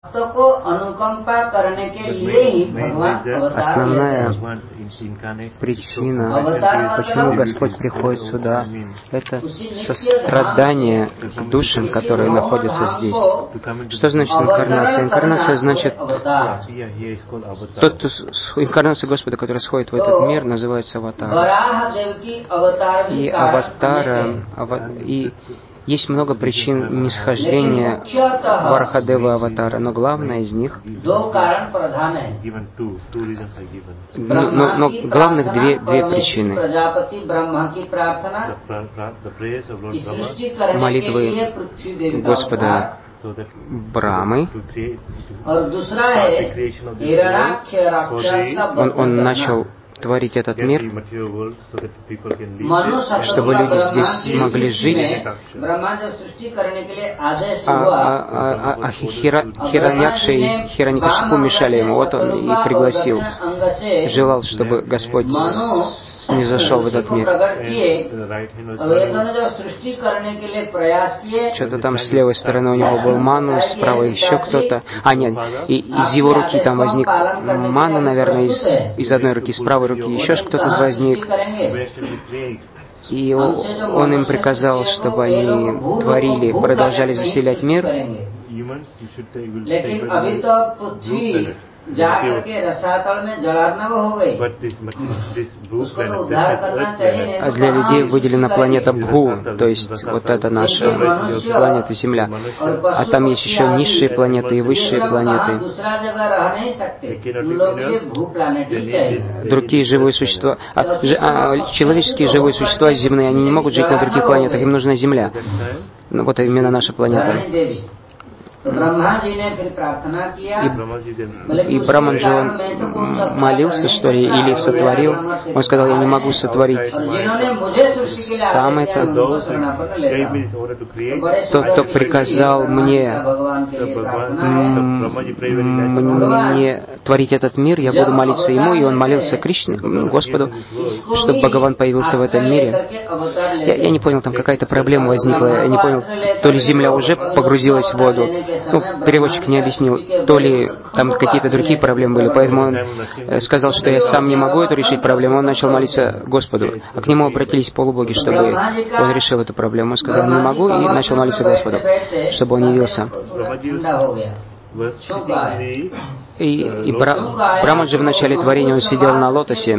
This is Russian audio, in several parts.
Основная причина, почему Господь приходит сюда, это сострадание к душам, которые находятся здесь. Что значит инкарнация? Инкарнация значит... Инкарнация Господа, которая сходит в этот мир, называется аватара. И аватара... И есть много причин нисхождения Варахадева аватара, но главное из них, но главных две причины. Молитвы Господа Брамы. Он начал творить этот мир, чтобы люди здесь могли жить. Хираньякша и Хираньякшипу мешали ему. Вот он и пригласил. Желал, чтобы Господь снизошел в этот мир. Что-то там с левой стороны у него был Ману, справа еще кто-то. А, нет, и из его руки там возник Ману, наверное, из одной руки, с правой руки еще кто-то возник. И он им приказал, чтобы они творили, продолжали заселять мир. А для людей выделена планета Бху, то есть вот это наша планета Земля. А там есть еще низшие планеты и высшие планеты. Другие живые существа, человеческие живые существа земные, они не могут жить на других планетах, им нужна Земля. Ну, вот именно наша планета. И Браманджи, он молился, что ли, или сотворил. Он сказал, я не могу сотворить сам это. Тот, кто приказал мне творить этот мир, я буду молиться ему. И он молился Кришне, Господу, чтобы Бхагаван появился в этом мире. Я не понял, там какая-то проблема возникла. Я не понял, то ли земля уже погрузилась в воду. Ну, переводчик не объяснил, то ли там какие-то другие проблемы были, поэтому он сказал, что я сам не могу эту решить проблему, он начал молиться Господу. А к нему обратились полубоги, чтобы он решил эту проблему. Он сказал, не могу, и начал молиться Господу, чтобы он явился. И Браманджи в начале творения, он сидел на лотосе,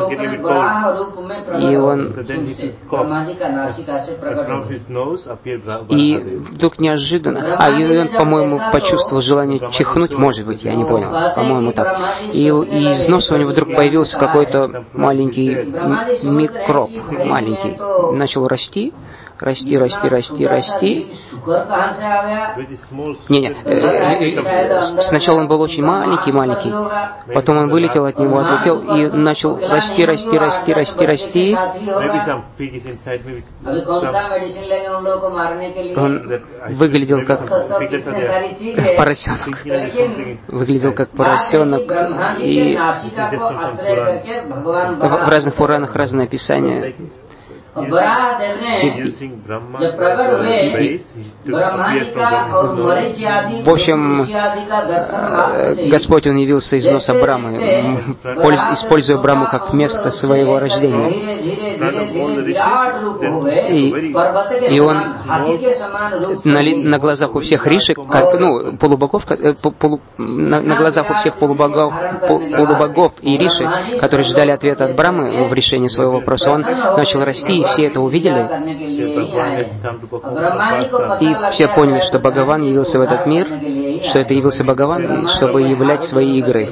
и вдруг неожиданно, и он, по-моему, почувствовал желание чихнуть, может быть, я не понял, по-моему, так. И из носа у него вдруг появился какой-то маленький микроб, маленький, начал расти. Сначала он был очень маленький, потом он вылетел от него, отлетел и начал расти. Он выглядел как поросенок. И в разных Пуранах разные описания. В общем, Господь, Он явился из носа Брамы, используя Браму как место своего рождения. И Он на глазах у всех ришек, полубогов, на глазах у всех полубогов и риши, которые ждали ответа от Брамы в решении своего вопроса, Он начал расти, и все это увидели. И все поняли, что Бхагаван явился в этот мир, что это явился Бхагаван, чтобы являть свои игры.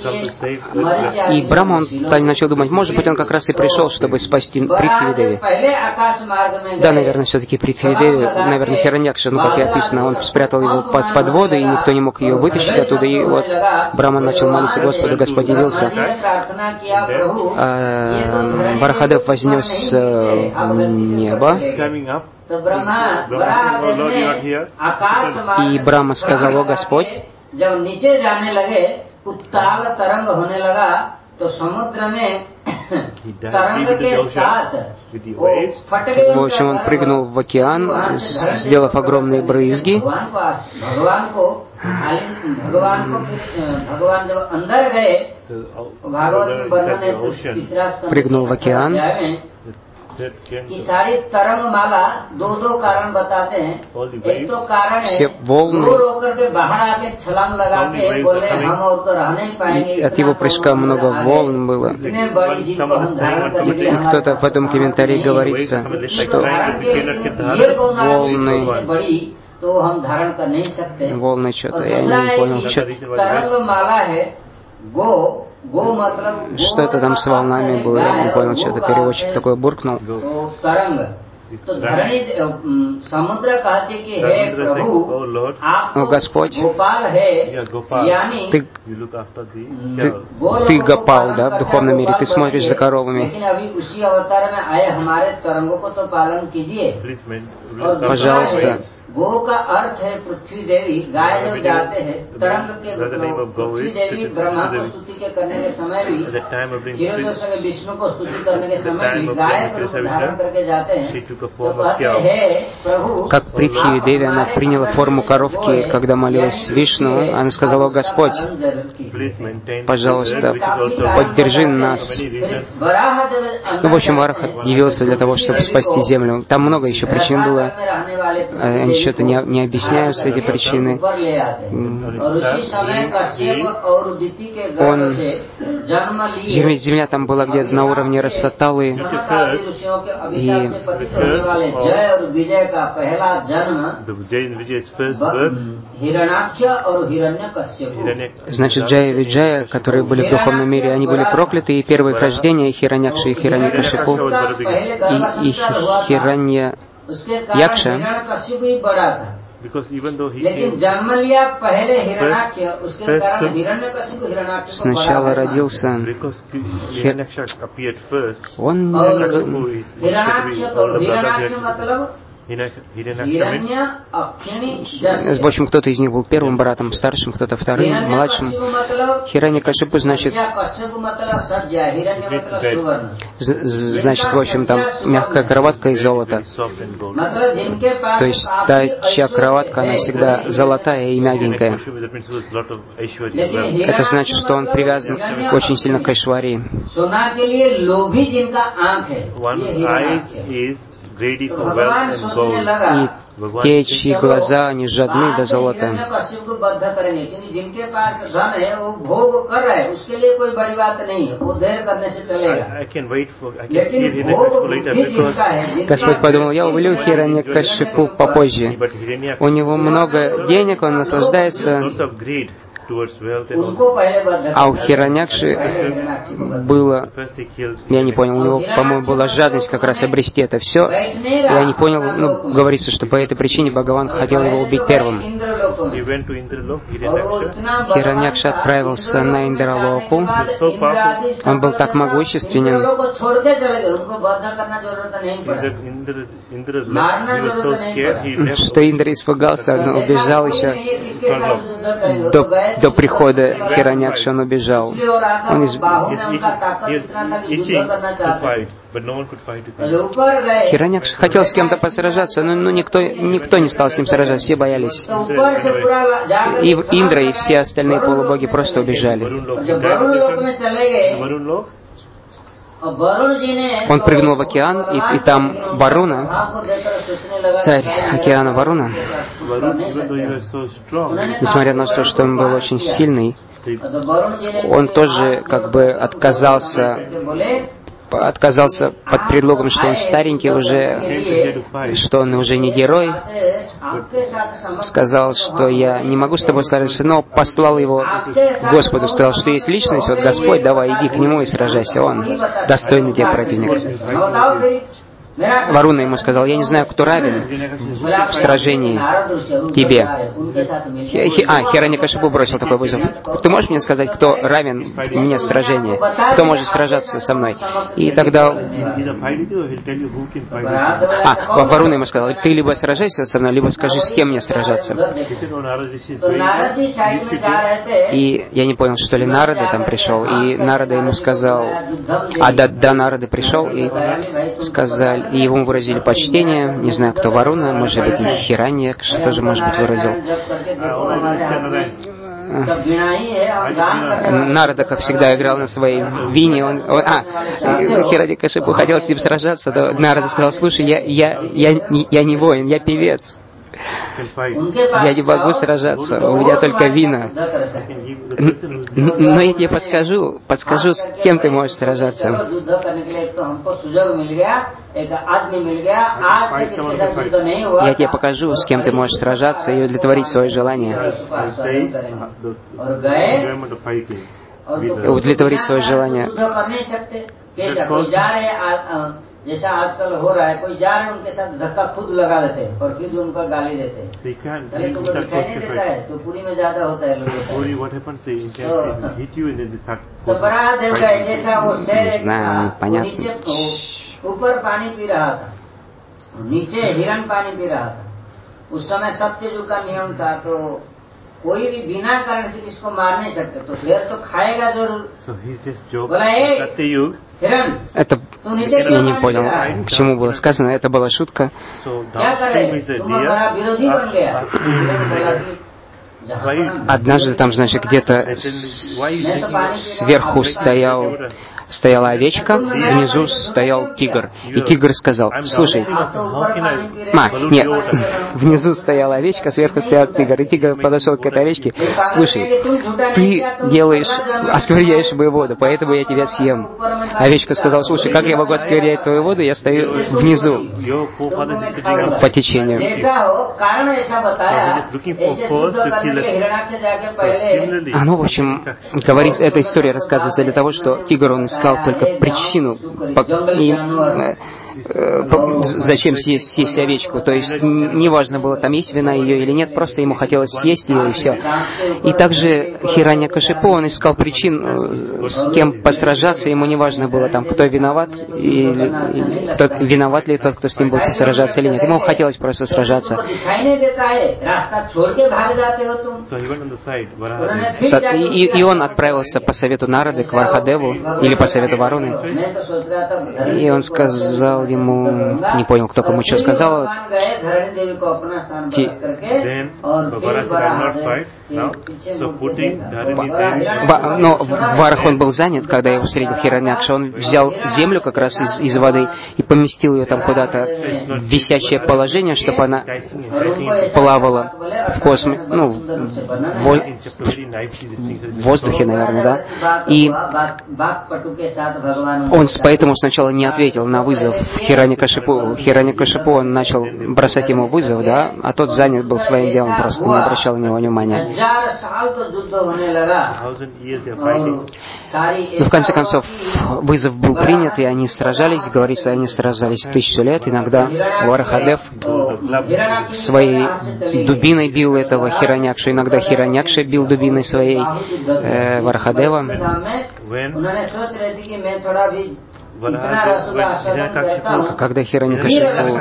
И Брахма, он начал думать, может быть, он как раз и пришел, чтобы спасти Притхви-Деви. Да, наверное, все-таки Притхви-Деви, наверное, Хираньякша, как и описано, он спрятал его под воду, и никто не мог ее вытащить оттуда. И вот Брахма начал молиться Господу, Господь явился. Варахадев вознес небо. И Брахма сказал, о Господь, В общем, он прыгнул в океан, сделав огромные брызги. Прыгнул в океан. Все волны от его прыжка много волн было. И кто-то в этом комментарии говорится, что волны что-то, я не понял, что-то там с волнами было, я не понял, что-то переводчик такой буркнул. О, Господь, ты Гопал, да, в духовном мире, ты смотришь за коровами. Пожалуйста. गो का अर्थ है पृथ्वी देवी, गाय जब जाते हैं तरंग के पृथ्वी देवी ब्रह्मा को स्तुति के करने के समय भी क्षीरोदर्शक विष्णु को स्तुति करने के समय भी गाय को धारण करके जाते हैं तो कहते हैं प्रभु. Как Притхви Деви, она приняла форму коровки, когда молилась Вишну. Она сказала: Господь, пожалуйста, поддержи нас. Ну, в общем, Вараха явился для того, чтобы спасти землю. Там много еще причин было. Они что-то не объясняются, эти причины. Земля там была где-то на уровне Расаталы. И значит, Джая и Виджая, которые были в духовном мире, они были прокляты, и первое их рождение, Хираньякша и Хираньякашипу, и Хираньякша, сначала родился он. В общем, кто-то из них был первым братом, старшим, кто-то вторым, младшим. Хираньякашипу, значит, в общем, там мягкая кроватка из золота. То есть та, чья кроватка, она всегда золотая и мягенькая. Это значит, что он привязан очень сильно к Айшварии. И те, чьи глаза, они жадны до золота. Господь подумал: я увлю Хираньякашипу попозже. У него много денег, он наслаждается. А у Хираньякши было, я не понял, у него, по-моему, была жадность как раз обрести это все. Я не понял, говорится, что по этой причине Бхагаван хотел его убить первым. Хираньякша отправился на Индралоку. Он был так могущественен, что Индра испугался, он убежал еще до прихода Хираньякши, он убежал. Хираньякша хотел с кем-то посражаться, но никто не стал с ним сражаться, все боялись. И Индра, и все остальные полубоги просто убежали. Он прыгнул в океан, и там Варуна, царь океана Варуна, несмотря на то, что он был очень сильный, он тоже как бы отказался под предлогом, что он старенький уже, что он уже не герой. Сказал, что я не могу с тобой сражаться, но послал его к Господу, сказал, что есть личность, вот Господь, давай, иди к нему и сражайся, он достойный тебе противник. Варуна ему сказал: я не знаю, кто равен в сражении тебе. Хираньякашипу бросил такой вызов: ты можешь мне сказать, кто равен мне в сражении? Кто может сражаться со мной? И тогда Варуна ему сказал: ты либо сражайся со мной, либо скажи, с кем мне сражаться. И я не понял, что ли Нарада там пришел, и Нарада ему сказал, до Нарады пришел, и сказали, и ему выразили почтение, не знаю, кто Варуна, может быть, и Хираньякша тоже, может быть, выразил. Нарада, как всегда, играл на своей вине. Хираньякашипу хотел с ним сражаться, но Нарада сказал: слушай, я не воин, я певец. Я не могу сражаться, у меня только вина. Но я тебе подскажу, с кем ты можешь сражаться. Я тебе покажу, с кем ты можешь сражаться и удовлетворить свое желание. Удовлетворить свое желание. जैसा आजकल हो रहा है, कोई जा रहे हैं उनके साथ धक्का खुद लगा देते हैं और फिर उनको गाली देते हैं। अरे तुमको दिखाई नहीं देता है, तो पूरी में ज्यादा होता है लोगों तो बड़ा देखा है, जैसा वो शेर नीचे ऊपर पानी पी रहा था, नीचे हिरण पानी पी रहा था। उस समय सत्ययुग का नियम था, तो कोई भी बिना कारण से किसको मार नहीं सकते, तो शेर तो खाएगा जरूर। बोला सत्ययुग это, я не понял, к чему было сказано, это была шутка. Однажды там, значит, где-то сверху стояла овечка, внизу стоял тигр. И тигр сказал: слушай, нет, внизу стояла овечка, сверху стоял тигр. И тигр подошел к этой овечке: слушай, ты оскверняешь мою воду, поэтому я тебя съем. Овечка сказала: слушай, как я могу осквернять твою воду, я стою внизу по течению. Ну, в общем, эта история рассказывается для того, что тигр, он искал только причину, зачем съесть овечку. То есть неважно было, там есть вина ее или нет, просто ему хотелось съесть ее и все. И также Хираньякашипу, он искал причин, с кем посражаться, ему неважно было, там, кто виноват, виноват ли тот, кто с ним будет сражаться или нет. Ему хотелось просто сражаться. И он отправился по совету Нарады к Вархадеву, или по совету Варуны. И он сказал ему, не понял, кто кому что сказал. Но Варах, он был занят, когда его встретил Хираньякша. Он взял землю как раз из воды и поместил ее там куда-то в висячее положение, чтобы она плавала в космосе, в воздухе, наверное, да. И он поэтому сначала не ответил на вызов Хираньякашипу. Хираньякашипу, он начал бросать ему вызов, да, а тот занят был своим делом, просто не обращал на него внимания. Но в конце концов вызов был принят, и они сражались, говорится, они сражались 1000 лет. Иногда Вархадев своей дубиной бил этого Хираньякшу, иногда Хираньякша бил дубиной своей Вархадева. Когда Хираньякашипу,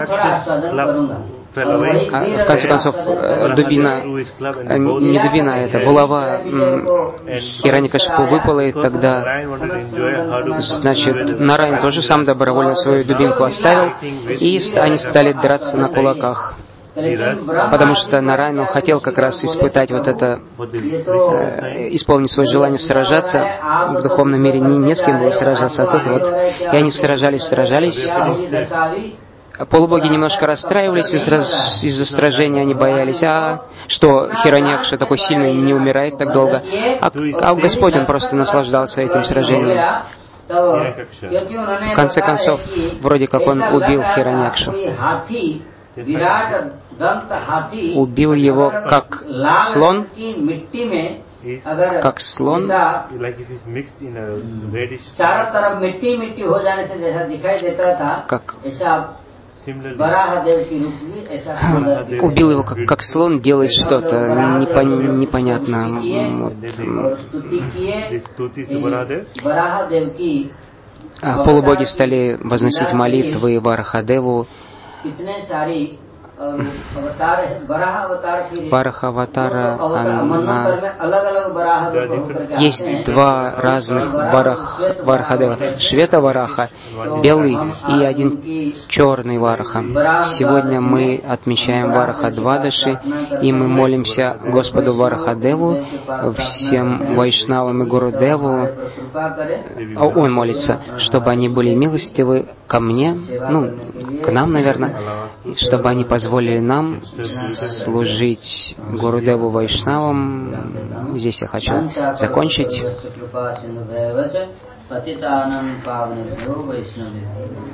в конце концов, дубина, не дубина, это булава Хираньякашипу выпала, и тогда, значит, Нараян тоже сам добровольно свою дубинку оставил, и они стали драться на кулаках. Потому что Нараян хотел как раз испытать вот это, исполнить свое желание сражаться в духовном мире, не с кем было сражаться, а тут вот, и они сражались. Полубоги немножко расстраивались из-за сражения, они боялись, что Хираньякша такой сильный не умирает так долго, а Господь, он просто наслаждался этим сражением. В конце концов, вроде как он убил Хираньякшу. Убил его как слон, убил его как слон, делает что-то непонятно. Полубоги стали возносить молитвы Варахадеву. Вараха-аватара, есть два разных Варахадева. Швета-вараха, белый, и один черный вараха. Сегодня мы отмечаем Вараха-двадаши, и мы молимся Господу Варахадеву, всем Вайшнавам и Гурудеву. Он молится, чтобы они были милостивы ко мне, к нам, наверное, чтобы они позволили нам служить Гурудеву Вайшнавам. Здесь я хочу закончить.